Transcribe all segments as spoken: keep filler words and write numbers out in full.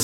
News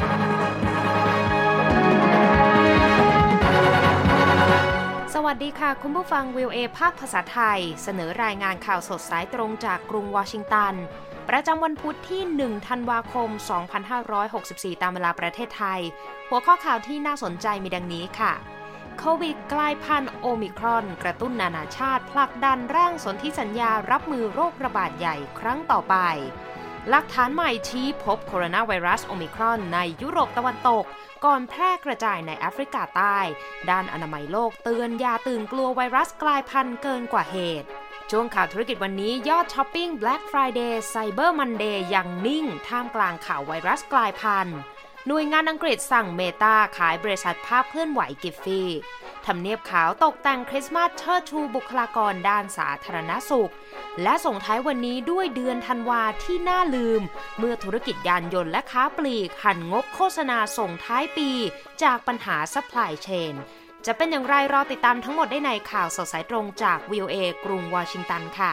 สวัสดีค่ะคุณผู้ฟัง วี โอ เอ ภาคภาษาไทยเสนอรายงานข่าวสดสายตรงจากกรุงวอชิงตันประจำวันพุธที่หนึ่งธันวาคมสองพันห้าร้อยหกสิบสี่ตามเวลาประเทศไทยหัวข้อข่าวที่น่าสนใจมีดังนี้ค่ะโควิดกลายพันธุ์โอมิครอนกระตุ้นนานาชาติผลักดันร่างสนธิสัญญารับมือโรคระบาดใหญ่ครั้งต่อไปหลักฐานใหม่ชี้พบโคโรนาไวรัสโอมิครอนในยุโรปตะวันตกก่อนแพร่กระจายในแอฟริกาใต้ด้านอนามัยโลกเตือนอย่าตื่นกลัวไวรัสกลายพันธุ์เกินกว่าเหตุช่วงข่าวธุรกิจวันนี้ยอดช้อปปิ้ง Black Friday Cyber Monday ยังนิ่งท่ามกลางข่าวไวรัสกลายพันธุ์หน่วยงานอังกฤษสั่งเมตาขายบริษัทภาพเคลื่อนไหวกิฟฟี่ทำเนียบขาวตกแต่งคริสต์มาสเชิดชูบุคลากรด้านสาธารณสุขและส่งท้ายวันนี้ด้วยเดือนธันวาที่น่าลืมเมื่อธุรกิจยานยนต์และค้าปลีกหันงบโฆษณาส่งท้ายปีจากปัญหา Supply Chain จะเป็นอย่างไรรอติดตามทั้งหมดได้ในข่าวสดสายตรงจาก วี โอ เอ กรุงวอชิงตันค่ะ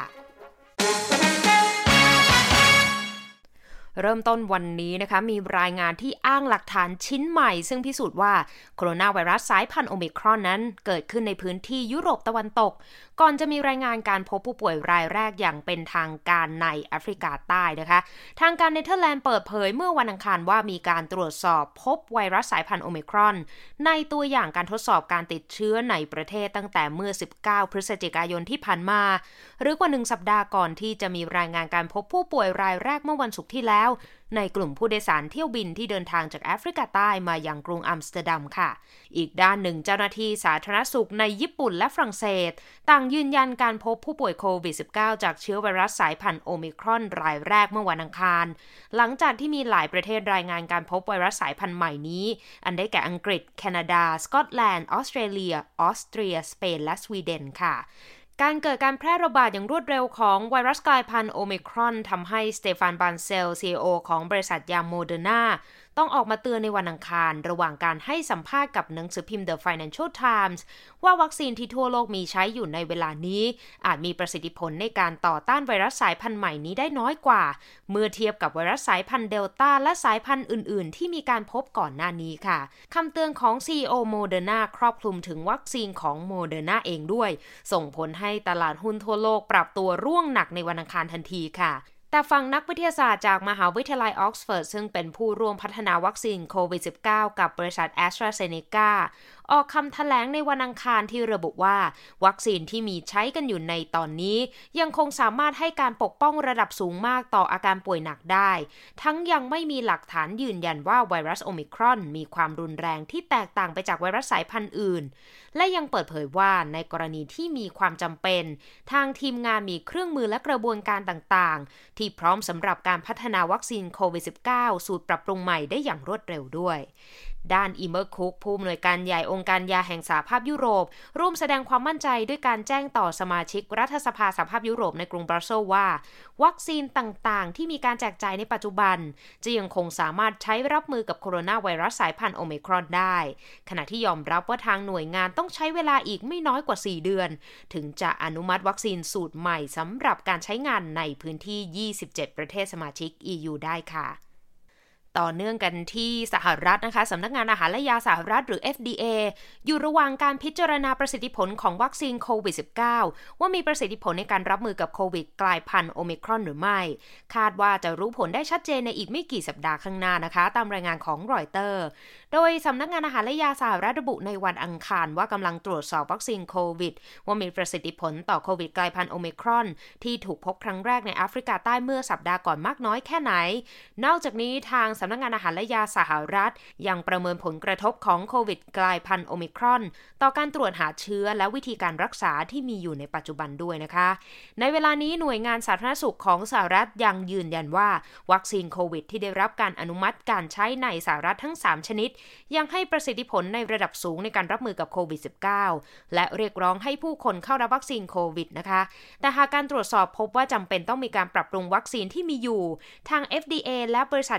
เริ่มต้นวันนี้นะคะมีรายงานที่อ้างหลักฐานชิ้นใหม่ซึ่งพิสูจน์ว่าโคโรนาไวรัสสายพันธุ์โอมิครอนนั้นเกิดขึ้นในพื้นที่ยุโรปตะวันตกก่อนจะมีรายงานการพบผู้ป่วยรายแรกอย่างเป็นทางการในแอฟริกาใต้นะคะทางการเนเธอร์แลนด์เปิดเผยเมื่อวันอังคารว่ามีการตรวจสอบพบไวรัสสายพันธุ์โอมิครอนในตัวอย่างการทดสอบการติดเชื้อในประเทศตั้งแต่เมื่อสิบเก้าพฤศจิกายนที่ผ่านมาหรือกว่าหนึ่งสัปดาห์ก่อนที่จะมีรายงานการพบผู้ป่วยรายแรกเมื่อวันศุกร์ที่แล้วในกลุ่มผู้โดยสารเที่ยวบินที่เดินทางจากแอฟริกาใต้มายังกรุงอัมสเตอร์ดัมค่ะอีกด้านหนึ่งเจ้าหน้าที่สาธารณสุขในญี่ปุ่นและฝรั่งเศสต่างยืนยันการพบผู้ป่วยโควิด สิบเก้า จากเชื้อไวรัสสายพันธุ์โอมิครอนรายแรกเมื่อวันอังคารหลังจากที่มีหลายประเทศรายงานการพบไวรัสสายพันธุ์ใหม่นี้อันได้แก่อังกฤษแคนาดาสกอตแลนด์ออสเตรเลียออสเตรียสเปนและสวีเดนค่ะการเกิดการแพร่ระบาดอย่างรวดเร็วของไวรัสกลายพันธุ์โอมิครอนทำให้สเตฟาน บันเซล ซี อี โอ ของบริษัทยาโมเดอร์นาต้องออกมาเตือนในวันอังคารระหว่างการให้สัมภาษณ์กับหนังสือพิมพ์ The Financial Times ว่าวัคซีนที่ทั่วโลกมีใช้อยู่ในเวลานี้อาจมีประสิทธิผลในการต่อต้านไวรัสสายพันธุ์ใหม่นี้ได้น้อยกว่าเมื่อเทียบกับไวรัสสายพันธุ์เดลต้าและสายพันธุ์อื่นๆที่มีการพบก่อนหน้านี้ค่ะคำเตือนของ ซี อี โอ โมเดอร์นาครอบคลุมถึงวัคซีนของโมเดอร์นาเองด้วยส่งผลให้ตลาดหุ้นทั่วโลกปรับตัวร่วงหนักในวันอังคารทันทีค่ะแต่ฝั่งนักวิทยาศาสตร์จากมหาวิทยาลัยออกซฟอร์ดซึ่งเป็นผู้ร่วมพัฒนาวัคซีนโควิด สิบเก้า กับบริษัทแอสตราเซเนกาออกคำแถลงในวันอังคารที่ระบุว่าวัคซีนที่มีใช้กันอยู่ในตอนนี้ยังคงสามารถให้การปกป้องระดับสูงมากต่ออาการป่วยหนักได้ทั้งยังไม่มีหลักฐานยืนยันว่าไวรัสโอมิครอนมีความรุนแรงที่แตกต่างไปจากไวรัสสายพันธุ์อื่นและยังเปิดเผยว่าในกรณีที่มีความจำเป็นทางทีมงานมีเครื่องมือและกระบวนการต่างๆที่พร้อมสำหรับการพัฒนาวัคซีนโควิด สิบเก้า สูตรปรับปรุงใหม่ได้อย่างรวดเร็วด้วยด้านอีเมอร์คุกผู้อำนวยการใหญ่องค์การยาแห่งสหภาพยุโรปร่วมแสดงความมั่นใจด้วยการแจ้งต่อสมาชิกรัฐสภาสหภาพยุโรปในกรุงบรัสเซลส์ว่าวัคซีนต่างๆที่มีการแจกจ่ายในปัจจุบันจะยังคงสามารถใช้รับมือกับโคโรนาไวรัสสายพันธุ์โอมิครอนได้ขณะที่ยอมรับว่าทางหน่วยงานต้องใช้เวลาอีกไม่น้อยกว่าสี่เดือนถึงจะอนุมัติวัคซีนสูตรใหม่สำหรับการใช้งานในพื้นที่ยี่สิบเจ็ดประเทศสมาชิก อี ยู ได้ค่ะต่อเนื่องกันที่สหรัฐนะคะสำนักงานอาหารและยาสหรัฐหรือ เอฟ ดี เอ อยู่ระหว่างการพิจารณาประสิทธิผลของวัคซีนโควิด สิบเก้า ว่ามีประสิทธิผลในการรับมือกับโควิดกลายพันธุ์โอมิครอนหรือไม่คาดว่าจะรู้ผลได้ชัดเจนในอีกไม่กี่สัปดาห์ข้างหน้านะคะตามรายงานของรอยเตอร์โดยสำนักงานอาหารและยาสหรัฐระบุในวันอังคารว่ากำลังตรวจสอบวัคซีนโควิดว่ามีประสิทธิผลต่อโควิดกลายพันธุ์โอมิครอนที่ถูกพบครั้งแรกในแอฟริกาใต้เมื่อสัปดาห์ก่อนมากน้อยแค่ไหนนอกจากนี้ทางสำนักงานอาหารและยาสหรัฐยังประเมินผลกระทบของโควิดกลายพันธุ์โอมิครอนต่อการตรวจหาเชื้อและวิธีการรักษาที่มีอยู่ในปัจจุบันด้วยนะคะในเวลานี้หน่วยงานสาธารณสุขของสหรัฐยังยืนยันว่าวัคซีนโควิดที่ได้รับการอนุมัติการใช้ในสหรัฐทั้งสามชนิดยังให้ประสิทธิผลในระดับสูงในการรับมือกับโควิด สิบเก้า และเรียกร้องให้ผู้คนเข้ารับวัคซีนโควิดนะคะแต่หากการตรวจสอบพบว่าจำเป็นต้องมีการปรับปรุงวัคซีนที่มีอยู่ทาง เอฟ ดี เอ และบริษัทยาและเว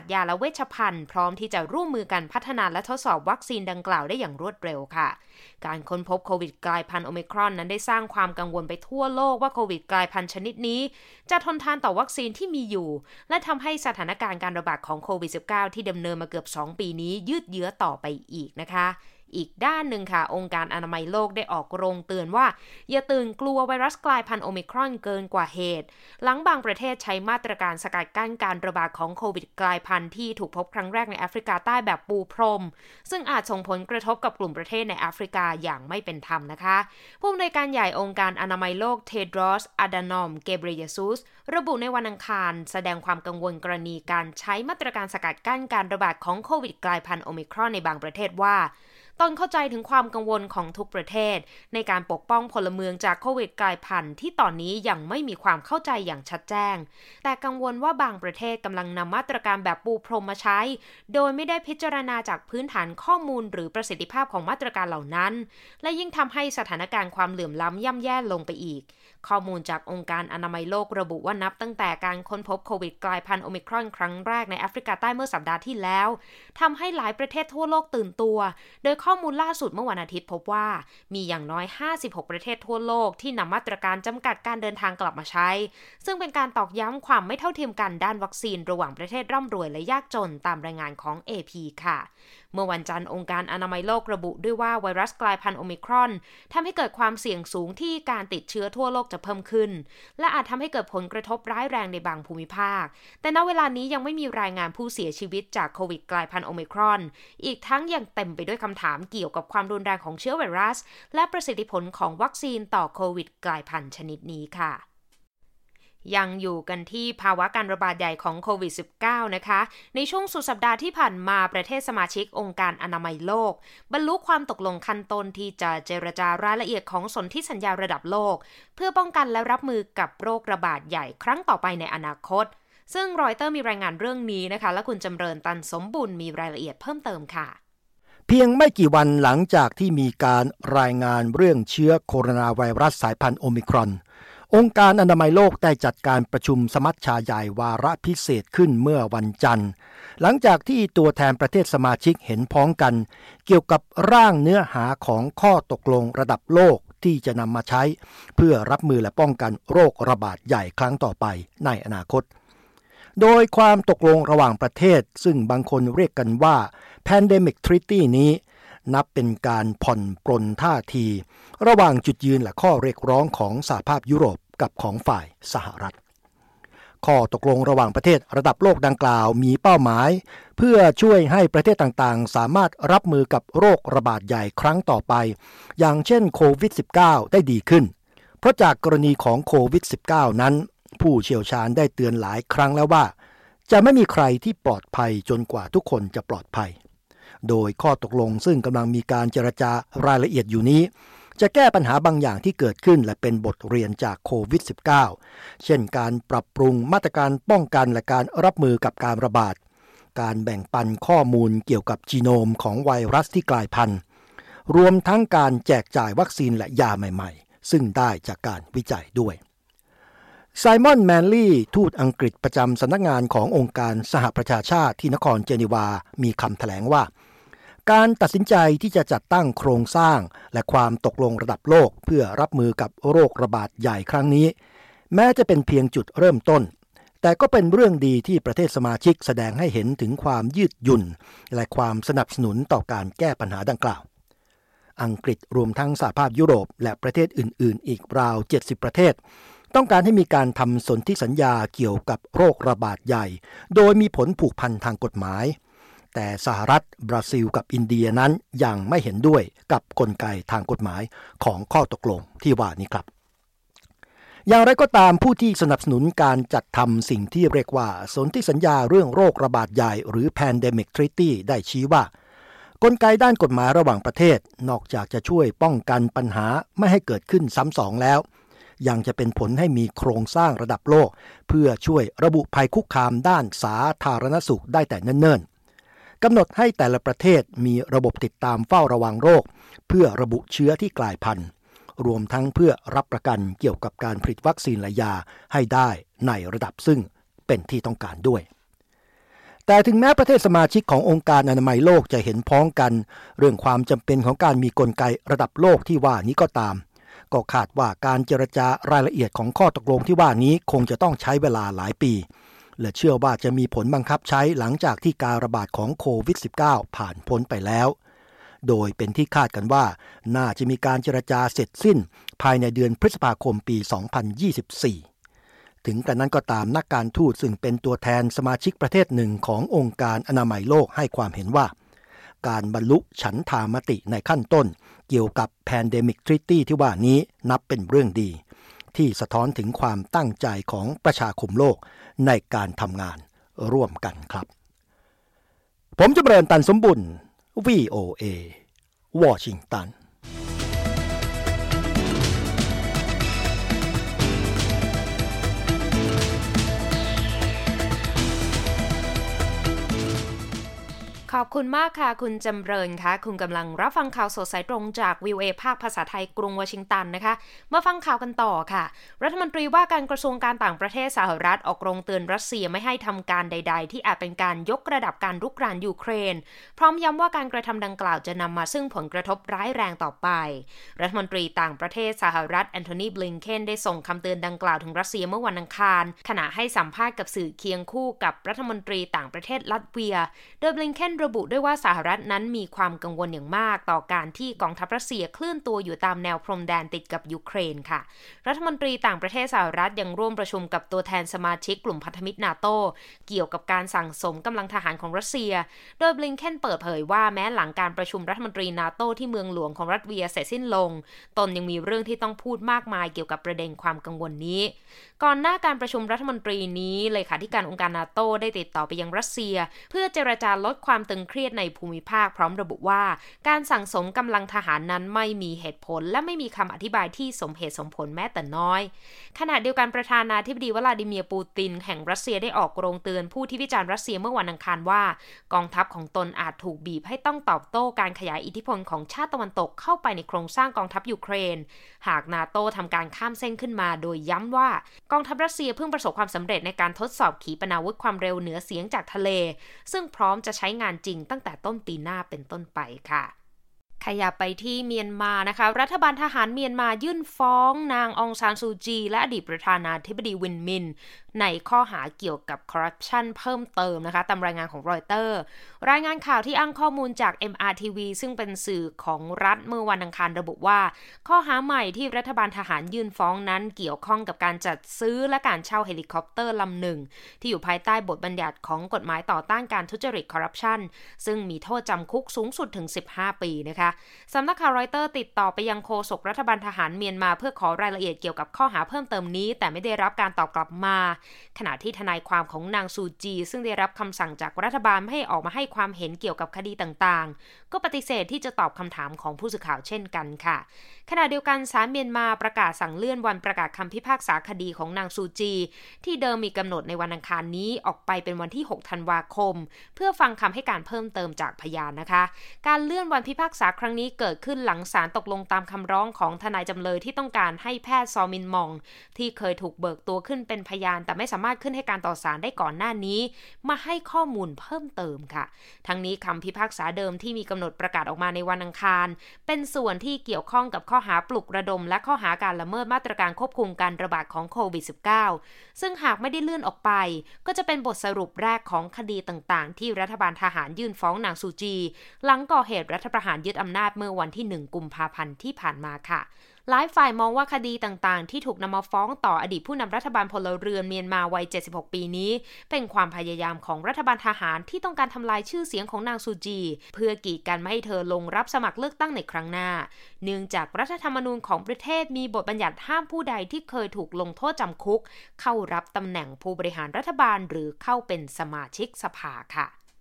ชภัณฑ์พร้อมที่จะร่วมมือกันพัฒนาและทดสอบวัคซีนดังกล่าวได้อย่างรวดเร็วค่ะการค้นพบโควิดกลายพันธุ์โอมิครอนนั้นได้สร้างความกังวลไปทั่วโลกว่าโควิดกลายพันธุ์ชนิดนี้จะทนทานต่อวัคซีนที่มีอยู่และทำให้สถานการณ์การระบาดของโควิด สิบเก้า ที่ดำเนินมาเกือบสองปีนี้ยืดเยื้อต่อไปอีกนะคะอีกด้านหนึ่งค่ะองค์การอนามัยโลกได้ออกโรงเตือนว่าอย่าตื่นกลัวไวรัสกลายพันธุ์โอมิครอนเกินกว่าเหตุหลังบางประเทศใช้มาตรการสกัดกั้นการระบาดของโควิดกลายพันธุ์ที่ถูกพบครั้งแรกในแอฟริกาใต้แบบปูพรมซึ่งอาจส่งผลกระทบกับกลุ่มประเทศในแอฟริกาอย่างไม่เป็นธรรมนะคะผู้อำนวยการใหญ่องค์การอนามัยโลกเทโดรส อะดานอม เกเบรเยซุสระบุในวันอังคารแสดงความกังวลกรณีการใช้มาตรการสกัดกั้นการระบาดของโควิดกลายพันธุ์โอมิครอนในบางประเทศว่าตนเข้าใจถึงความกังวลของทุกประเทศในการปกป้องพลเมืองจากโควิดกลายพันธุ์ที่ตอนนี้ยังไม่มีความเข้าใจอย่างชัดแจ้งแต่กังวลว่าบางประเทศกำลังนำมาตรการแบบปูพรมมาใช้โดยไม่ได้พิจารณาจากพื้นฐานข้อมูลหรือประสิทธิภาพของมาตรการเหล่านั้นและยิ่งทำให้สถานการณ์ความเหลื่อมล้ำย่ำแย่ลงไปอีกข้อมูลจากองค์การอนามัยโลกระบุว่านับตั้งแต่การค้นพบโควิดกลายพันธุ์โอมิครอนครั้งแรกในแอฟริกาใต้เมื่อสัปดาห์ที่แล้วทำให้หลายประเทศทั่วโลกตื่นตัวโดยข้อมูลล่าสุดเมื่อวันอาทิตย์พบว่ามีอย่างน้อยห้าสิบหกประเทศทั่วโลกที่นำมาตรการจำกัดการเดินทางกลับมาใช้ซึ่งเป็นการตอกย้ำความไม่เท่าเทียมกันด้านวัคซีนระหว่างประเทศร่ำรวยและยากจนตามรายงานของ เอ พี ค่ะเมื่อวันจันทร์องค์การอนามัยโลกระบุด้วยว่าไวรัสกลายพันธุ์โอมิครอนทำให้เกิดความเสี่ยงสูงที่การติดเชื้อทั่วโลกจะเพิ่มขึ้นและอาจทำให้เกิดผลกระทบร้ายแรงในบางภูมิภาคแต่ณเวลานี้ยังไม่มีรายงานผู้เสียชีวิตจากโควิดกลายพันธุ์โอมิครอนอีกทั้งยังเต็มไปด้วยคำถามเกี่ยวกับความรุนแรงของเชื้อไวรัสและประสิทธิผลของวัคซีนต่อโควิดกลายพันธุ์ชนิดนี้ค่ะยังอยู่กันที่ภาวะการระบาดใหญ่ของโควิด สิบเก้า นะคะในช่วงสุดสัปดาห์ที่ผ่านมาประเทศสมาชิกองค์การอนามัยโลกบรรลุความตกลงขั้นต้นที่จะเจรจารายละเอียดของสนธิสัญญาระดับโลกเพื่อป้องกันและรับมือกับโรคระบาดใหญ่ครั้งต่อไปในอนาคตซึ่งรอยเตอร์มีรายงานเรื่องนี้นะคะและคุณจำเริญตันสมบุญมีรายละเอียดเพิ่มเติมค่ะเพียงไม่กี่วันหลังจากที่มีการรายงานเรื่องเชื้อโคโรนาไวรัสสายพันธุ์โอมิครอนองค์การอนามัยโลกได้จัดการประชุมสมัชชาใหญ่วาระพิเศษขึ้นเมื่อวันจันทร์หลังจากที่ตัวแทนประเทศสมาชิกเห็นพ้องกันเกี่ยวกับร่างเนื้อหาของข้อตกลงระดับโลกที่จะนำมาใช้เพื่อรับมือและป้องกันโรคระบาดใหญ่ครั้งต่อไปในอนาคตโดยความตกลงระหว่างประเทศซึ่งบางคนเรียกกันว่า Pandemic Treaty นี้นับเป็นการผ่อนปรนท่าทีระหว่างจุดยืนและข้อเรียกร้องของสหภาพยุโรปกับของฝ่ายสหรัฐข้อตกลงระหว่างประเทศระดับโลกดังกล่าวมีเป้าหมายเพื่อช่วยให้ประเทศต่างๆสามารถรับมือกับโรคระบาดใหญ่ครั้งต่อไปอย่างเช่นโควิด สิบเก้า ได้ดีขึ้นเพราะจากกรณีของโควิด สิบเก้า นั้นผู้เชี่ยวชาญได้เตือนหลายครั้งแล้วว่าจะไม่มีใครที่ปลอดภัยจนกว่าทุกคนจะปลอดภัยโดยข้อตกลงซึ่งกำลังมีการเจรจารายละเอียดอยู่นี้จะแก้ปัญหาบางอย่างที่เกิดขึ้นและเป็นบทเรียนจากโควิด สิบเก้า เช่นการปรับปรุงมาตรการป้องกันและการรับมือกับการระบาดการแบ่งปันข้อมูลเกี่ยวกับจีโนมของไวรัสที่กลายพันธุ์รวมทั้งการแจกจ่ายวัคซีนและยาใหม่ๆซึ่งได้จากการวิจัยด้วยไซมอนแมนลี่ทูตอังกฤษประจำสำนักงานขององค์การสหประชาชาติที่นครเจนีวามีคำแถลงว่าการตัดสินใจที่จะจัดตั้งโครงสร้างและความตกลงระดับโลกเพื่อรับมือกับโรคระบาดใหญ่ครั้งนี้แม้จะเป็นเพียงจุดเริ่มต้นแต่ก็เป็นเรื่องดีที่ประเทศสมาชิกแสดงให้เห็นถึงความยืดหยุ่นและความสนับสนุนต่อการแก้ปัญหาดังกล่าวอังกฤษรวมทั้งสหภาพยุโรปและประเทศอื่นๆอีกราวเจ็ดสิบประเทศต้องการให้มีการทำสนธิสัญญาเกี่ยวกับโรคระบาดใหญ่โดยมีผลผูกพันทางกฎหมายแต่สหรัฐบราซิลกับอินเดียนั้นยังไม่เห็นด้วยกับกลไกทางกฎหมายของข้อตกลงที่ว่านี้ครับอย่างไรก็ตามผู้ที่สนับสนุนการจัดทำสิ่งที่เรียกว่าสนธิสัญญาเรื่องโรคระบาดใหญ่หรือ Pandemic Treaty ได้ชี้ว่ากลไกด้านกฎหมายระหว่างประเทศนอกจากจะช่วยป้องกันปัญหาไม่ให้เกิดขึ้นซ้ำสองแล้วยังจะเป็นผลให้มีโครงสร้างระดับโลกเพื่อช่วยระบุภัยคุกคามด้านสาธารณสุขได้แต่เนิ่นๆกำหนดให้แต่ละประเทศมีระบบติดตามเฝ้าระวังโรคเพื่อระบุเชื้อที่กลายพันธุ์รวมทั้งเพื่อรับประกันเกี่ยวกับการผลิตวัคซีนและยาให้ได้ในระดับซึ่งเป็นที่ต้องการด้วยแต่ถึงแม้ประเทศสมาชิกขององค์การอนามัยโลกจะเห็นพ้องกันเรื่องความจำเป็นของการมีกลไกระดับโลกที่ว่านี้ก็ตามก็คาดว่าการเจรจารายละเอียดของข้อตกลงที่ว่านี้คงจะต้องใช้เวลาหลายปีและเชื่อว่าจะมีผลบังคับใช้หลังจากที่การระบาดของโควิด สิบเก้า ผ่านพ้นไปแล้วโดยเป็นที่คาดกันว่าน่าจะมีการเจรจาเสร็จสิ้นภายในเดือนพฤษภาคมปี สองพันยี่สิบสี่ ถึงกระนั้นก็ตามนักการทูตซึ่งเป็นตัวแทนสมาชิกประเทศหนึ่งขององค์การอนามัยโลกให้ความเห็นว่าการบรรลุฉันทามติในขั้นต้นเกี่ยวกับ Pandemic Treaty ที่ว่านี้นับเป็นเรื่องดีที่สะท้อนถึงความตั้งใจของประชาคมโลกในการทำงานร่วมกันครับผมจำเริญตันสมบุญ วี โอ เอ วอชิงตันขอบคุณมากค่ะคุณจำเริญค่ะคุณกำลังรับฟังข่าวสดสายตรงจาก วี โอ เอ ภาคภาษาไทยกรุงวอชิงตันนะคะมาฟังข่าวกันต่อค่ะรัฐมนตรีว่าการกระทรวงการต่างประเทศสหรัฐออกโรงเตือนรัสเซียไม่ให้ทำการใดๆที่อาจเป็นการยกระดับการรุกรานยูเครนพร้อมย้ำว่าการกระทำดังกล่าวจะนำมาซึ่งผลกระทบร้ายแรงต่อไปรัฐมนตรีต่างประเทศสหรัฐแอนโทนีบลิงเคนได้ส่งคำเตือนดังกล่าวถึงรัสเซียเมื่อวันอังคารขณะให้สัมภาษณ์กับสื่อเคียงคู่กับรัฐมนตรีต่างประเทศลัตเวียโดยบลิงเคนระบุด้วยว่าสหรัฐนั้นมีความกังวลอย่างมากต่อการที่กองทัพรัสเซียเคลื่อนตัวอยู่ตามแนวพรมแดนติดกับยูเครนค่ะรัฐมนตรีต่างประเทศสหรัฐยังร่วมประชุมกับตัวแทนสมาชิกกลุ่มพันธมิตรนาโตเกี่ยวกับการสั่งสมกำลังทหารของรัสเซียโดยบลิงเคนเปิดเผยว่าแม้หลังการประชุมรัฐมนตรีนาโตที่เมืองหลวงของรัสเวียเสร็จสิ้นลงตนยังมีเรื่องที่ต้องพูดมากมายเกี่ยวกับประเด็นความกังวลนี้ก่อนหน้าการประชุมรัฐมนตรีนี้เลขาธิการองค์การนาโตได้ติดต่อไปยังรัสเซียเพื่อเจรจาลดความตึงเครียดในภูมิภาคพร้อมระบุว่าการสั่งสมกำลังทหารนั้นไม่มีเหตุผลและไม่มีคำอธิบายที่สมเหตุสมผลแม้แต่น้อยขณะเดียวกันประธานาธิบดีวลาดิเมียร์ปูตินแห่งรัสเซียได้ออกโรงเตือนผู้ที่วิจารณ์รัสเซียเมื่อวันอังคารว่ากองทัพของตนอาจถูกบีบให้ต้องตอบโต้การขยายอิทธิพลของชาติตะวันตกเข้าไปในโครงสร้างกองทัพยูเครนหากนาโต้ทำการข้ามเส้นขึ้นมาโดยย้ำว่ากองทัพรัสเซียเพิ่งประสบความสำเร็จในการทดสอบขีปนาวุธความเร็วเหนือเสียงจากทะเลซึ่งพร้อมจะใช้งานจริงตั้งแต่ต้นปีหน้าเป็นต้นไปค่ะขยับไปที่เมียนมานะคะรัฐบาลทหารเมียนมายื่นฟ้องนางองซานซูจีและอดีตประธานาธิบดีวินมินในข้อหาเกี่ยวกับคอร์รัปชันเพิ่มเติมนะคะตามรายงานของรอยเตอร์รายงานข่าวที่อ้างข้อมูลจาก เอ็ม อาร์ ที วี ซึ่งเป็นสื่อของรัฐเมื่อวันอังคารระบุว่าข้อหาใหม่ที่รัฐบาลทหารยื่นฟ้องนั้นเกี่ยวข้องกับการจัดซื้อและการเช่าเฮลิคอปเตอร์ลำหนึ่งที่อยู่ภายใต้บทบัญญัติของกฎหมายต่อต้านการทุจริตคอร์รัปชันซึ่งมีโทษจำคุกสูงสุดถึงสิบห้าปีนะคะสำนักข่าวรอยเตอร์ติดต่อไปยังโฆษกรัฐบาลทหารเมียนมาเพื่อขอรายละเอียดเกี่ยวกับข้อหาเพิ่มเติมนี้แต่ไม่ได้รับการตอบกลับมาขณะที่ทนายความของนางซูจีซึ่งได้รับคำสั่งจากรัฐบาลให้ออกมาให้ความเห็นเกี่ยวกับคดีต่างๆก็ปฏิเสธที่จะตอบคำถามของผู้สื่อข่าวเช่นกันค่ะขณะเดียวกันศาลเมียนมาประกาศสั่งเลื่อนวันประกาศคำพิพากษาคดีของนางซูจีที่เดิมมีกำหนดในวันอังคารนี้ออกไปเป็นวันที่หกธันวาคมเพื่อฟังคำให้การเพิ่มเติมจากพยานนะคะการเลื่อนวันพิพากษาครั้งนี้เกิดขึ้นหลังศาลตกลงตามคำร้องของทนายจำเลยที่ต้องการให้แพทย์ซอมินมองที่เคยถูกเบิกตัวขึ้นเป็นพยานแต่ไม่สามารถขึ้นให้การต่อศาลได้ก่อนหน้านี้มาให้ข้อมูลเพิ่มเติมค่ะทั้งนี้คำพิพากษาเดิมที่มีกำหนดประกาศออกมาในวันอังคารเป็นส่วนที่เกี่ยวข้องกับข้อหาปลุกระดมและข้อหาการละเมิดมาตรการควบคุมการระบาดของโควิด สิบเก้า ซึ่งหากไม่ได้เลื่อนออกไปก็จะเป็นบทสรุปแรกของคดีต่างๆที่รัฐบาลทหารยื่นฟ้องนางซูจีหลังก่อเหตุรัฐประหารยึดอำนาจเมื่อวันที่หนึ่งกุมภาพันธ์ที่ผ่านมาค่ะหลายฝ่ายมองว่าคดีต่างๆที่ถูกนำมาฟ้องต่ออดีตผู้นำรัฐบาลพลเรือนเมียนมาวัยเจ็ดสิบหกปีนี้เป็นความพยายามของรัฐบาลทหารที่ต้องการทำลายชื่อเสียงของนางซูจีเพื่อกีดกันไม่ให้เธอลงรับสมัครเลือกตั้งในครั้งหน้าเนื่องจากรัฐธรรมนูญของประเทศมีบทบัญญัติห้ามผู้ใดที่เคยถูกลงโทษจำคุกเข้ารับตำแหน่งผู้บริหารรัฐบาลหรือเข้าเป็นสมาชิกสภาค่ะ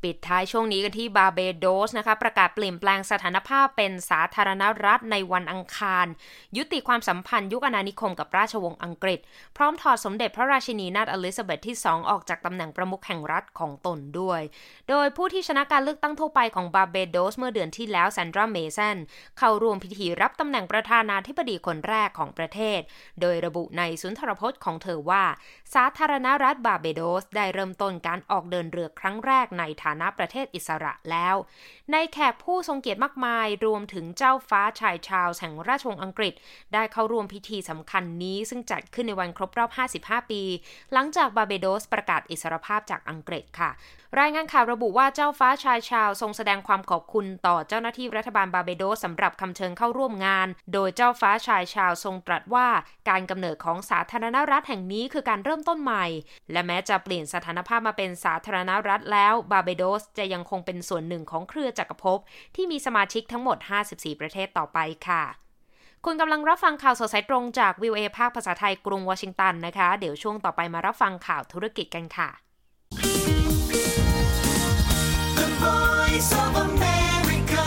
ปิดท้ายช่วงนี้กันที่บาร์เบโดสนะคะประกาศเปลี่ยนแปลงสถานภาพเป็นสาธารณรัฐในวันอังคารยุติความสัมพันธ์ยุคอาณานิคมกับราชวงศ์อังกฤษพร้อมถอดสมเด็จพระราชินีนาถอลิซาเบธที่สองออกจากตำแหน่งประมุขแห่งรัฐของตนด้วยโดยผู้ที่ชนะการเลือกตั้งทั่วไปของบาร์เบโดสเมื่อเดือนที่แล้วแซนดราเมสันเข้าร่วมพิธีรับตำแหน่งประธานาธิบดีคนแรกของประเทศโดยระบุในสุนทรพจน์ของเธอว่าสาธารณรัฐบาร์เบโดสได้เริ่มต้นการออกเดินเรือครั้งแรกในฐานะประเทศอิสระแล้วในแขกผู้ทรงเกียรติมากมายรวมถึงเจ้าฟ้าชายชาร์ลส์แห่งราชวงศ์อังกฤษได้เข้าร่วมพิธีสำคัญนี้ซึ่งจัดขึ้นในวันครบรอบห้าสิบห้าปีหลังจากบาร์เบโดสประกาศอิสรภาพจากอังกฤษค่ะรายงานข่าวระบุว่าเจ้าฟ้าชายชาร์ลส์ทรงแสดงความขอบคุณต่อเจ้าหน้าที่รัฐบาลบาร์เบโดสสำหรับคำเชิญเข้าร่วมงานโดยเจ้าฟ้าชายชาร์ลส์ทรงตรัสว่าการกำเนิดของสาธารณรัฐแห่งนี้คือการเริ่มต้นใหม่และแม้จะเปลี่ยนสถานภาพมาเป็นสาธารณรัฐแล้วบาร์เบโดสจะยังคงเป็นส่วนหนึ่งของเครือจักรภพที่มีสมาชิกทั้งหมดห้าสิบสี่ประเทศต่อไปค่ะคุณกำลังรับฟังข่าวสดสายตรงจาก วี โอ เอ ภาคภาษาไทยกรุงวอชิงตันนะคะเดี๋ยวช่วงต่อไปมารับฟังข่าวธุรกิจกันค่ะ The Voice of America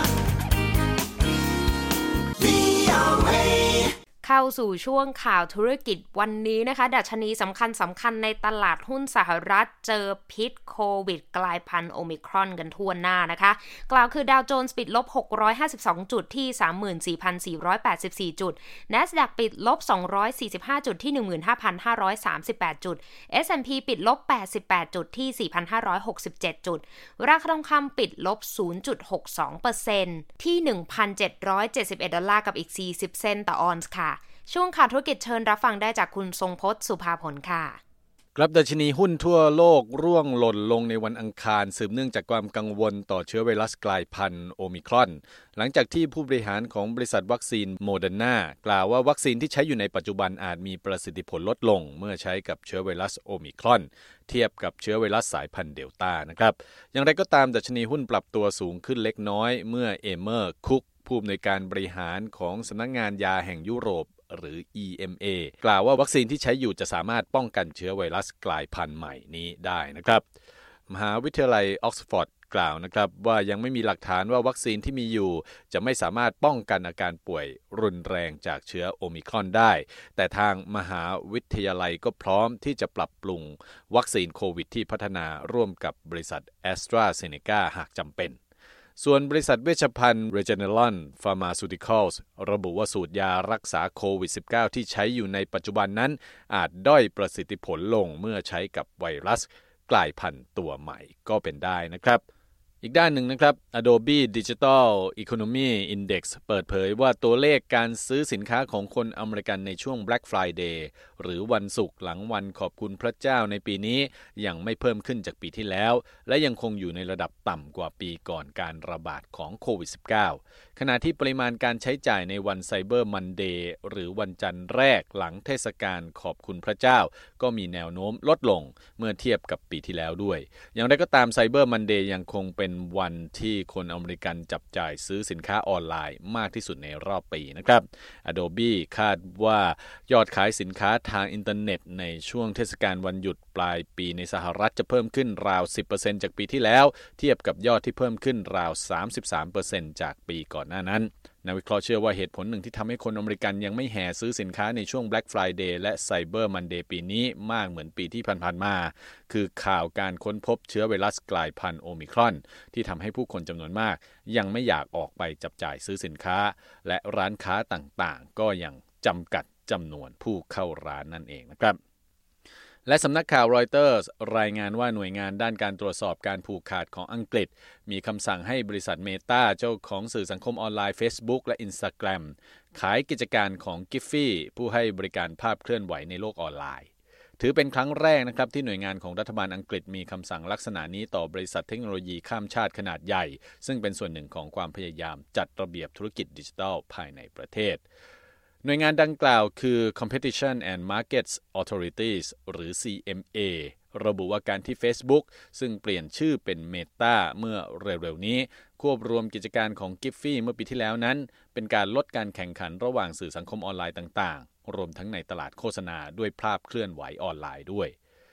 วี โอ เอเข้าสู่ช่วงข่าวธุรกิจวันนี้นะคะดัชนีสำคัญสำคัญในตลาดหุ้นสหรัฐเจอพิษโควิดกลายพันธุ์โอมิครอนกันทั่วหน้านะคะกล่าวคือดาวโจนส์ปิดลบหกร้อยห้าสิบสองจุดที่ สามหมื่นสี่พันสี่ร้อยแปดสิบสี่ จุด NASDAQ ปิดลบสองร้อยสี่สิบห้าจุดที่ หนึ่งหมื่นห้าพันห้าร้อยสามสิบแปด จุด เอส แอนด์ พี ปิดลบแปดสิบแปดจุดที่ สี่พันห้าร้อยหกสิบเจ็ด จุดราคาทองคำปิดลบ ศูนย์จุดหกสองเปอร์เซ็นต์ ที่ หนึ่งพันเจ็ดร้อยเจ็ดสิบเอ็ด ดอลลาร์กับอีกสี่สิบเซนต์ต่อออนซ์ค่ะช่วงข่าวธุรกิจเชิญรับฟังได้จากคุณทรงพจน์สุภาผลค่ะครับดัชนีหุ้นทั่วโลกร่วงหล่นลงในวันอังคารสืบเนื่องจากความกังวลต่อเชื้อไวรัสกลายพันธุ์โอมิครอนหลังจากที่ผู้บริหารของบริษัทวัคซีนโมเดอร์นากล่าวว่าวัคซีนที่ใช้อยู่ในปัจจุบันอาจมีประสิทธิผลลดลงเมื่อใช้กับเชื้อไวรัสโอมิครอนเทียบกับเชื้อไวรัสสายพันธุ์เดลต้านะครับอย่างไรก็ตามดัชนีหุ้นปรับตัวสูงขึ้นเล็กน้อยเมื่อเอเมอร์คุกผู้อำนวยการบริหารของสำนักงานยาแห่งยุโรปหรือ อี เอ็ม เอ กล่าวว่าวัคซีนที่ใช้อยู่จะสามารถป้องกันเชื้อไวรัสกลายพันธุ์ใหม่นี้ได้นะครับมหาวิทยาลัยออกซฟอร์ดกล่าวนะครับว่ายังไม่มีหลักฐานว่าวัคซีนที่มีอยู่จะไม่สามารถป้องกันอาการป่วยรุนแรงจากเชื้อโอมิครอนได้แต่ทางมหาวิทยาลัยก็พร้อมที่จะปรับปรุงวัคซีนโควิดที่พัฒนาร่วมกับบริษัท AstraZeneca หากจำเป็นส่วนบริษัทเวชภัณฑ์ Regeneron Pharmaceuticals ระบุว่าสูตรยารักษาโควิด สิบเก้า ที่ใช้อยู่ในปัจจุบันนั้นอาจด้อยประสิทธิผลลงเมื่อใช้กับไวรัสกลายพันธุ์ตัวใหม่ก็เป็นได้นะครับอีกด้านหนึ่งนะครับ Adobe Digital Economy Index เปิดเผยว่าตัวเลขการซื้อสินค้าของคนอเมริกันในช่วง Black Friday หรือวันศุกร์หลังวันขอบคุณพระเจ้าในปีนี้ยังไม่เพิ่มขึ้นจากปีที่แล้วและยังคงอยู่ในระดับต่ำกว่าปีก่อนการระบาดของโควิด สิบเก้า ขณะที่ปริมาณการใช้จ่ายในวัน Cyber Monday หรือวันจันทร์แรกหลังเทศกาลขอบคุณพระเจ้าก็มีแนวโน้มลดลงเมื่อเทียบกับปีที่แล้วด้วยอย่างไรก็ตาม Cyber Monday ยังคงเป็นวันที่คนอเมริกันจับจ่ายซื้อสินค้าออนไลน์มากที่สุดในรอบปีนะครับ Adobe คาดว่ายอดขายสินค้าทางอินเทอร์เน็ตในช่วงเทศกาลวันหยุดปลายปีในสหรัฐจะเพิ่มขึ้นราว สิบเปอร์เซ็นต์ จากปีที่แล้วเทียบกับยอดที่เพิ่มขึ้นราว สามสิบสามเปอร์เซ็นต์ จากปีก่อนหน้านั้นนักวิเคราะห์เชื่อว่าเหตุผลหนึ่งที่ทำให้คนอเมริกันยังไม่แห่ซื้อสินค้าในช่วง Black Friday และ Cyber Monday ปีนี้มากเหมือนปีที่ผ่านๆมาคือข่าวการค้นพบเชื้อไวรัสกลายพันธุ์โอมิครอนที่ทำให้ผู้คนจำนวนมากยังไม่อยากออกไปจับจ่ายซื้อสินค้าและร้านค้าต่างๆก็ยังจำกัดจำนวนผู้เข้าร้านนั่นเองนะครับและสำนักข่าวรอยเตอร์สรายงานว่าหน่วยงานด้านการตรวจสอบการผูกขาดของอังกฤษมีคำสั่งให้บริษัท Meta เจ้าของสื่อสังคมออนไลน์ Facebook และ Instagram ขายกิจการของ Giphy ผู้ให้บริการภาพเคลื่อนไหวในโลกออนไลน์ถือเป็นครั้งแรกนะครับที่หน่วยงานของรัฐบาลอังกฤษมีคำสั่งลักษณะนี้ต่อบริษัทเทคโนโลยีข้ามชาติขนาดใหญ่ซึ่งเป็นส่วนหนึ่งของความพยายามจัดระเบียบธุรกิจดิจิทัลภายในประเทศหน่วยงานดังกล่าวคือ Competition and Markets Authorities หรือ ซี เอ็ม เอ ระบุว่าการที่ Facebook ซึ่งเปลี่ยนชื่อเป็น Meta เมื่อเร็วๆนี้ควบรวมกิจการของ Giphy เมื่อปีที่แล้วนั้นเป็นการลดการแข่งขันระหว่างสื่อสังคมออนไลน์ต่างๆรวมทั้งในตลาดโฆษณาด้วยภาพเคลื่อนไหวออนไลน์ด้วย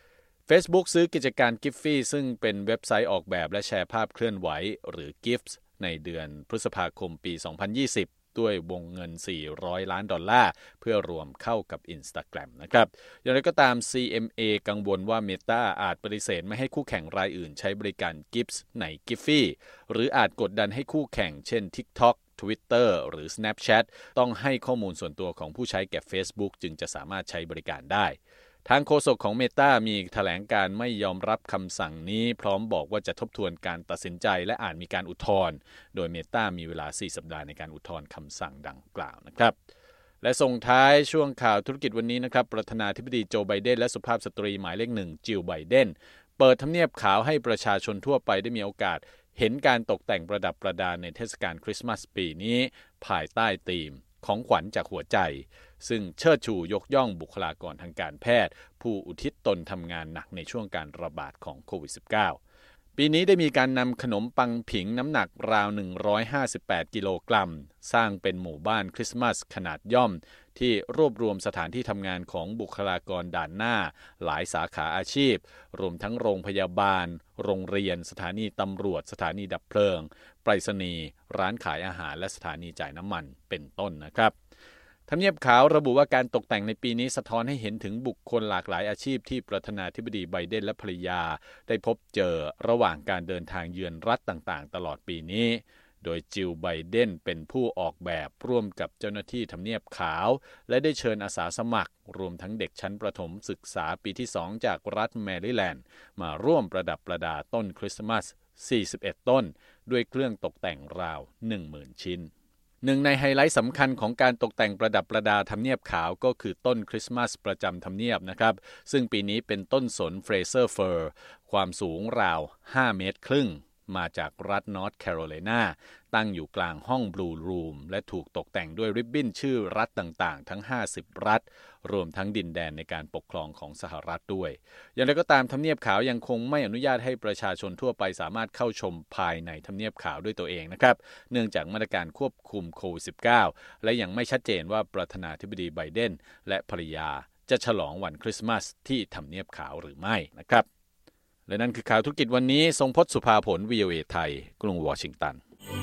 Facebook ซื้อกิจการ Giphy ซึ่งเป็นเว็บไซต์ออกแบบและแชร์ภาพเคลื่อนไหวหรือ GIFs ในเดือนพฤษภาคมปี สองพันยี่สิบ ด้วยวงเงิน สี่ร้อย ล้านดอลลาร์เพื่อรวมเข้ากับ Instagram นะครับอย่างไรก็ตาม ซี เอ็ม เอ กังวลว่า Meta อาจปฏิเสธไม่ให้คู่แข่งรายอื่นใช้บริการ GIFs ใน Giphy หรืออาจกดดันให้คู่แข่งเช่น TikTok Twitter หรือ Snapchat ต้องให้ข้อมูลส่วนตัวของผู้ใช้แก่ Facebook จึงจะสามารถใช้บริการได้ทางโฆษกของ Meta มีแถลงการไม่ยอมรับคำสั่งนี้พร้อมบอกว่าจะทบทวนการตัดสินใจและอาจมีการอุทธรณ์โดย Meta มีเวลาสี่สัปดาห์ในการอุทธรณ์คำสั่งดังกล่าวนะครับและส่งท้ายช่วงข่าวธุรกิจวันนี้นะครับประธานาธิบดีโจไบเดนและสุภาพสตรีหมายเลขหนึ่งจิลไบเดนเปิดทำเนียบขาวให้ประชาชนทั่วไปได้มีโอกาสเห็นการตกแต่งประดับประดาในเทศกาลคริสต์มาสปีนี้ภายใต้ธีมของขวัญจากหัวใจซึ่งเชิดชูยกย่องบุคลากรทางการแพทย์ผู้อุทิศตนทำงานหนักในช่วงการระบาดของโควิด สิบเก้า ปีนี้ได้มีการนำขนมปังผิงน้ำหนักราวหนึ่งร้อยห้าสิบแปดกิโลกรัมสร้างเป็นหมู่บ้านคริสต์มาสขนาดย่อมที่รวบรวมสถานที่ทำงานของบุคลากรด่านหน้าหลายสาขาอาชีพรวมทั้งโรงพยาบาลโรงเรียนสถานีตำรวจสถานีดับเพลิงไปรษณีย์ร้านขายอาหารและสถานีจ่ายน้ำมันเป็นต้นนะครับทำเนียบขาวระบุว่าการตกแต่งในปีนี้สะท้อนให้เห็นถึงบุคคลหลากหลายอาชีพที่ประธานาธิบดีไบเดนและภรรยาได้พบเจอระหว่างการเดินทางเยือนรัฐต่างๆตลอดปีนี้โดยจิลไบเดนเป็นผู้ออกแบบร่วมกับเจ้าหน้าที่ทำเนียบขาวและได้เชิญอาสาสมัครรวมทั้งเด็กชั้นประถมศึกษาปีที่สองจากรัฐแมริแลนด์มาร่วมประดับประดาต้นคริสต์มาสสี่สิบเอ็ดต้นด้วยเครื่องตกแต่งราว หนึ่งหมื่น ชิ้นหนึ่งในไฮไลท์สำคัญของการตกแต่งประดับประดาทำเนียบขาวก็คือต้นคริสต์มาสประจำทำเนียบนะครับซึ่งปีนี้เป็นต้นสนเฟรเซอร์เฟิร์ความสูงราวห้าเมตรครึ่งมาจากรัฐนอร์ทแคโรไลนาตั้งอยู่กลางห้องบลูรูมและถูกตกแต่งด้วยริบบิ้นชื่อรัฐต่างๆทั้งห้าสิบรัฐรวมทั้งดินแดนในการปกครองของสหรัฐด้วยอย่างไรก็ตามทำเนียบขาวยังคงไม่อนุญาตให้ประชาชนทั่วไปสามารถเข้าชมภายในทำเนียบขาวด้วยตัวเองนะครับเนื่องจากมาตรการควบคุมโควิด สิบเก้า และยังไม่ชัดเจนว่าประธานาธิบดีไบเดนและภรรยาจะฉลองวันคริสต์มาสที่ทำเนียบขาวหรือไม่นะครับและนั่นคือข่าวธุรกิจวันนี้ทรงพจน์สุภาผล วี โอ เอ ไทยกรุงวอชิงตัน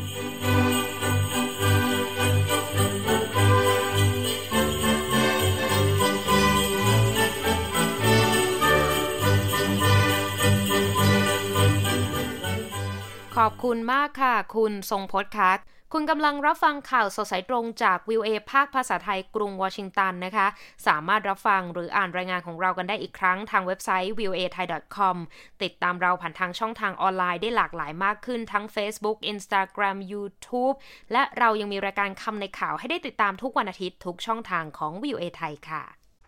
ขอบคุณมากค่ะคุณทรงพจน์คะคุณกำลังรับฟังข่าวสดสายตรงจาก วี โอ เอ ภาคภาษาไทยกรุงวอชิงตันนะคะสามารถรับฟังหรืออ่านรายงานของเรากันได้อีกครั้งทางเว็บไซต์ วี โอ เอ ไทย ดอท คอม ติดตามเราผ่านทางช่องทางออนไลน์ได้หลากหลายมากขึ้นทั้ง Facebook Instagram YouTube และเรายังมีรายการคำในข่าวให้ได้ติดตามทุกวันอาทิตย์ทุกช่องทางของ วี โอ เอ ไทยค่ะ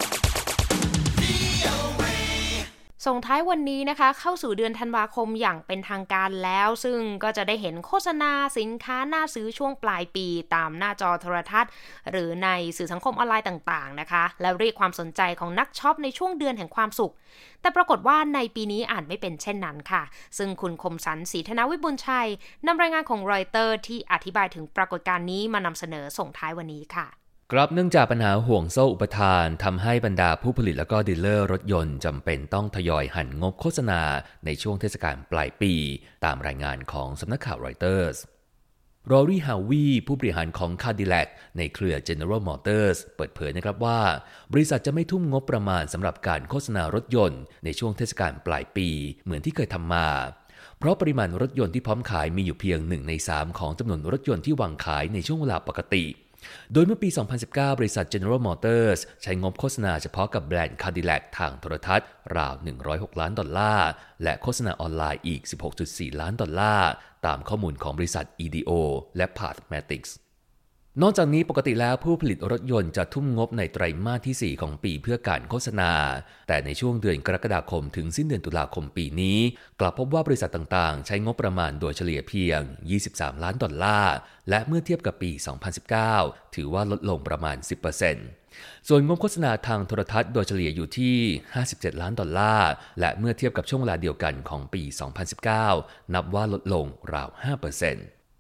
ส่งท้ายวันนี้นะคะเข้าสู่เดือนธันวาคมอย่างเป็นทางการแล้วซึ่งก็จะได้เห็นโฆษณาสินค้าน่าซื้อช่วงปลายปีตามหน้าจอโทรทัศน์หรือในสื่อสังคมออนไลน์ต่างๆนะคะและเรียกความสนใจของนักช็อปในช่วงเดือนแห่งความสุขแต่ปรากฏว่าในปีนี้อาจไม่เป็นเช่นนั้นค่ะซึ่งคุณคมสันต์ ศรีธนวิบูลย์ชัยนำรายงานของรอยเตอร์ที่อธิบายถึงปรากฏการณ์นี้มานำเสนอส่งท้ายวันนี้ค่ะครับเนื่องจากปัญหาห่วงโซ่อุปทานทำให้บรรดาผู้ผลิตและก็ดีลเลอร์รถยนต์จำเป็นต้องทยอยหั่นงบโฆษณาในช่วงเทศกาลปลายปีตามรายงานของสำนักข่าวรอยเตอร์สรอรี่ฮาวีผู้บริหารของ Cadillac ในเครือ General Motors เปิดเผยนะครับว่าบริษัทจะไม่ทุ่มงบประมาณสำหรับการโฆษณารถยนต์ในช่วงเทศกาลปลายปีเหมือนที่เคยทำมาเพราะปริมาณรถยนต์ที่พร้อมขายมีอยู่เพียงหนึ่งในสามของจำนวนรถยนต์ที่วางขายในช่วงเวลาปกติโดยเมื่อปี สองพันสิบเก้า บริษัท General Motors ใช้งบโฆษณาเฉพาะกับแบรนด์ Cadillac ทางโทรทัศน์ราว หนึ่งร้อยหก ล้านดอลลาร์และโฆษณาออนไลน์อีก สิบหกจุดสี่ ล้านดอลลาร์ตามข้อมูลของบริษัท อี ดี โอ และ Pathmatics นอกจากนี้ปกติแล้วผู้ผลิตรถยนต์จะทุ่มงบในไตรมาสที่สี่ของปีเพื่อการโฆษณาแต่ในช่วงเดือนกรกฎาคมถึงสิ้นเดือนตุลาคมปีนี้กลับพบว่าบริษัทต่างๆใช้งบประมาณโดยเฉลี่ยเพียงยี่สิบสามล้านดอลลาร์และเมื่อเทียบกับปีสองพันสิบเก้าถือว่าลดลงประมาณ สิบเปอร์เซ็นต์ ส่วนงบโฆษณาทางโทรทัศน์โดยเฉลี่ยอยู่ที่ห้าสิบเจ็ดล้านดอลลาร์และเมื่อเทียบกับช่วงเวลาเดียวกันของปีสองพันสิบเก้านับว่าลดลงราว ห้าเปอร์เซ็นต์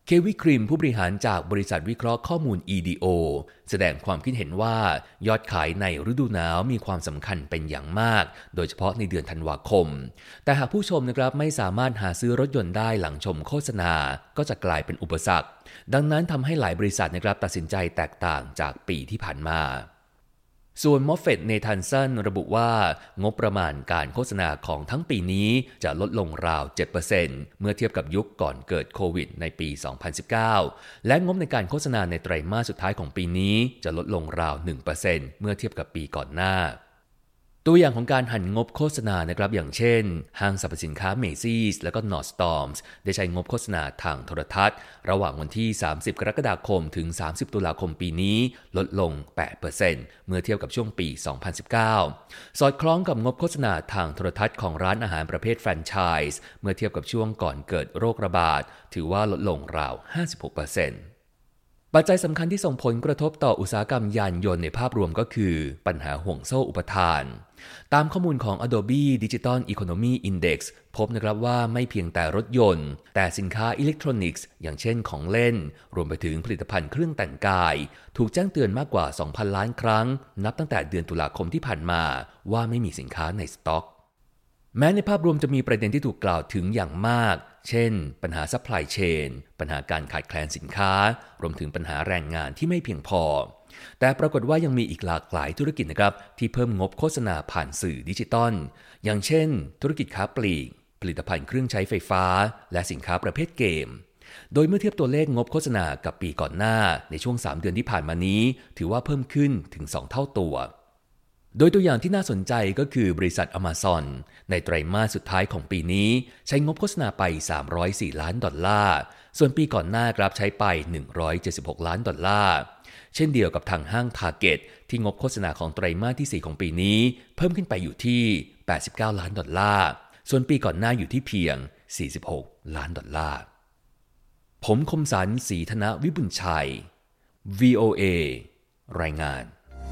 เควิคริมผู้บริหารจากบริษัทวิเคราะห์ข้อมูล อี ดี โอ แสดงความคิดเห็นว่ายอดขายในฤดูหนาวมีความสำคัญเป็นอย่างมากโดยเฉพาะในเดือนธันวาคมแต่หากผู้ชมนะครับไม่สามารถหาซื้อรถยนต์ได้หลังชมโฆษณาก็จะกลายเป็นอุปสรรคดังนั้นทำให้หลายบริษัทนะครับตัดสินใจแตกต่างจากปีที่ผ่านมาส่วนมอฟเฟตต์เนทันสันระบุว่างบประมาณการโฆษณาของทั้งปีนี้จะลดลงราว เจ็ดเปอร์เซ็นต์ เมื่อเทียบกับยุคก่อนเกิดโควิดในปี สองพันสิบเก้า และงบในการโฆษณาในไตรมาสสุดท้ายของปีนี้จะลดลงราว หนึ่งเปอร์เซ็นต์ เมื่อเทียบกับปีก่อนหน้าตัวอย่างของการหั่นงบโฆษณานะครับอย่างเช่นห้างสรรพสินค้า Macy's และก็ Nordstrom ได้ใช้งบโฆษณาทางโทรทัศน์ระหว่างวันที่สามสิบกรกฎาคมถึงสามสิบตุลาคมปีนี้ลดลง แปดเปอร์เซ็นต์ เมื่อเทียบกับช่วงปี สองพันสิบเก้า สอดคล้องกับงบโฆษณาทางโทรทัศน์ของร้านอาหารประเภทแฟรนไชส์เมื่อเทียบกับช่วงก่อนเกิดโรคระบาดถือว่าลดลงราว ห้าสิบหกเปอร์เซ็นต์ปัจจัยสำคัญที่ส่งผลกระทบต่ออุตสาหกรรมยานยนต์ในภาพรวมก็คือปัญหาห่วงโซ่อุปทานตามข้อมูลของ Adobe Digital Economy Index พบนะครับว่าไม่เพียงแต่รถยนต์แต่สินค้าอิเล็กทรอนิกส์อย่างเช่นของเล่นรวมไปถึงผลิตภัณฑ์เครื่องแต่งกายถูกแจ้งเตือนมากกว่า สองพัน ล้านครั้งนับตั้งแต่เดือนตุลาคมที่ผ่านมาว่าไม่มีสินค้าในสต็อกแม้ในภาพรวมจะมีประเด็นที่ถูกกล่าวถึงอย่างมากเช่นปัญหาซัพพลายเชนปัญหาการขาดแคลนสินค้ารวมถึงปัญหาแรงงานที่ไม่เพียงพอแต่ปรากฏว่ายังมีอีกหลากหลายธุรกิจนะครับที่เพิ่มงบโฆษณาผ่านสื่อดิจิตอลอย่างเช่นธุรกิจค้าปลีกผลิตภัณฑ์เครื่องใช้ไฟฟ้าและสินค้าประเภทเกมโดยเมื่อเทียบตัวเลขงบโฆษณากับปีก่อนหน้าในช่วงสามเดือนที่ผ่านมานี้ถือว่าเพิ่มขึ้นถึงสองเท่าตัวโดยตัวอย่างที่น่าสนใจก็คือบริษัท Amazon ในไตรมาสสุดท้ายของปีนี้ใช้งบโฆษณาไปสามร้อยสี่ล้านดอลลาร์ส่วนปีก่อนหน้าครับใช้ไปหนึ่งร้อยเจ็ดสิบหกล้านดอลลาร์เช่นเดียวกับทางห้าง Target ที่งบโฆษณาของไตรมาสที่สี่ของปีนี้เพิ่มขึ้นไปอยู่ที่แปดสิบเก้าล้านดอลลาร์ส่วนปีก่อนหน้าอยู่ที่เพียงสี่สิบหกล้านดอลลาร์ผมคมสันต์ ศรีธนวิบุญชัย วี โอ เอ รายงาน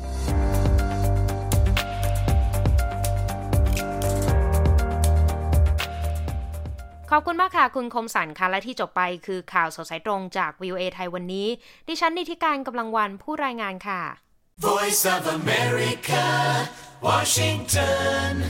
ขอบคุณมากค่ะคุณคมสันค่ะและที่จบไปคือข่าวสดสายตรงจาก วี โอ เอ ไทยวันนี้ดิฉันนิติการกำลังวันผู้รายงานค่ะ Voice of America, Washington.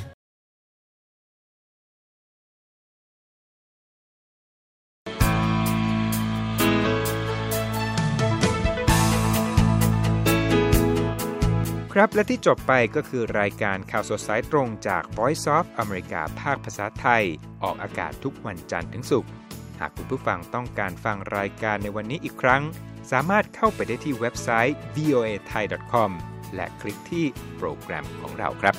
ครับและที่จบไปก็คือรายการข่าวสดสายตรงจาก Voice of America ภาคภาษาไทยออกอากาศทุกวันจันทร์ถึงศุกร์หากคุณผู้ฟังต้องการฟังรายการในวันนี้อีกครั้งสามารถเข้าไปได้ที่เว็บไซต์ วี โอ เอ ไทย ดอท คอม และคลิกที่โปรแกรมของเราครับ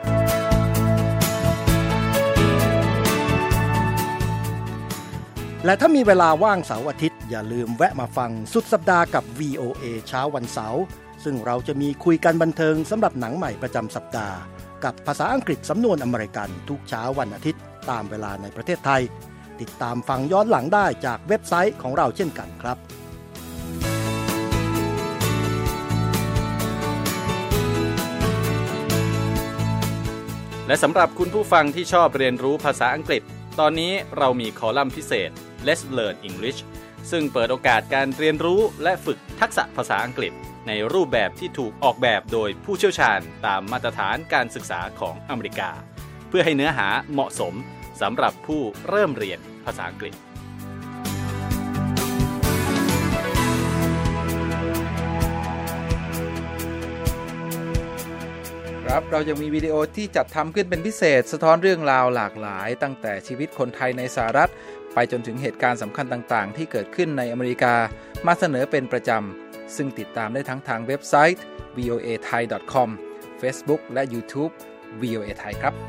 และถ้ามีเวลาว่างเสาร์อาทิตย์อย่าลืมแวะมาฟังสุดสัปดาห์กับ วี โอ เอ เช้าวันเสาร์ซึ่งเราจะมีคุยกันบันเทิงสำหรับหนังใหม่ประจำสัปดาห์กับภาษาอังกฤษสำนวนอเมริกันทุกเช้าวันอาทิตย์ตามเวลาในประเทศไทยติดตามฟังย้อนหลังได้จากเว็บไซต์ของเราเช่นกันครับและสำหรับคุณผู้ฟังที่ชอบเรียนรู้ภาษาอังกฤษตอนนี้เรามีคอลัมน์พิเศษ Let's Learn English ซึ่งเปิดโอกาสการเรียนรู้และฝึกทักษะภาษาอังกฤษในรูปแบบที่ถูกออกแบบโดยผู้เชี่ยวชาญตามมาตรฐานการศึกษาของอเมริกาเพื่อให้เนื้อหาเหมาะสมสำหรับผู้เริ่มเรียนภาษาอังกฤษครับเรายังมีวิดีโอที่จัดทำขึ้นเป็นพิเศษสะท้อนเรื่องราวหลากหลายตั้งแต่ชีวิตคนไทยในสหรัฐไปจนถึงเหตุการณ์สำคัญต่างๆที่เกิดขึ้นในอเมริกามาเสนอเป็นประจำซึ่งติดตามได้ทั้งทางเว็บไซต์ วี โอ เอ ไทย ดอท คอม Facebook และ YouTube วี โอ เอ ไทยครับ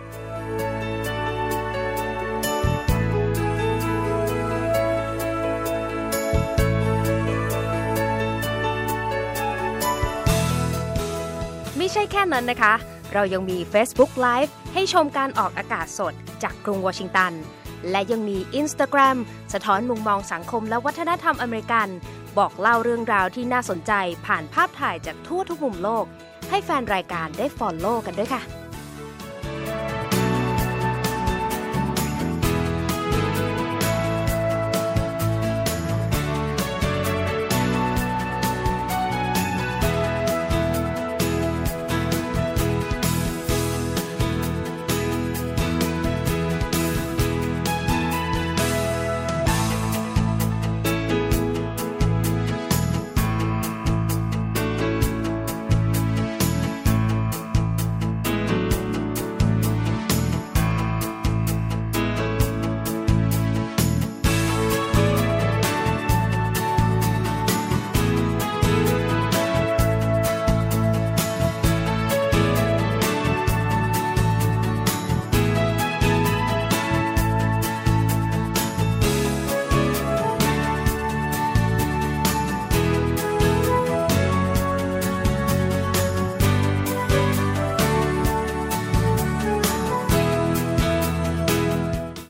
ไม่ใช่แค่นั้นนะคะเรายังมี Facebook Live ให้ชมการออกอากาศสดจากกรุงวอชิงตันและยังมี Instagram สะท้อนมุมมองสังคมและวัฒนธรรมอเมริกันบอกเล่าเรื่องราวที่น่าสนใจผ่านภาพถ่ายจากทั่วทุกมุมโลกให้แฟนรายการได้ follow กันด้วยค่ะ